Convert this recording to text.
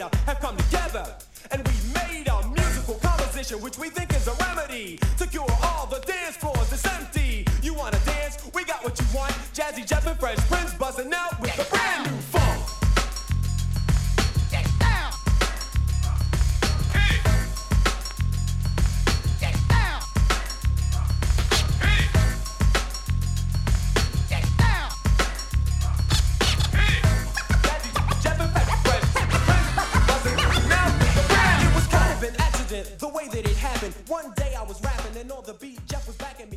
Later have come together, and we made a musical composition which we think is a remedy to cure all the dance floors that's empty. You wanna dance? We got what you want. Jazzy Jeff and Fresh Prince buzzing out with the brand new funk. Get down. Hey. Get down. Hey. Get down. Hey. Jazzy Jeff and Fresh Prince buzzing out with the brand. It was kind of an accident, the way that it happened. One day I was rapping and on the beat, Jeff was backing me.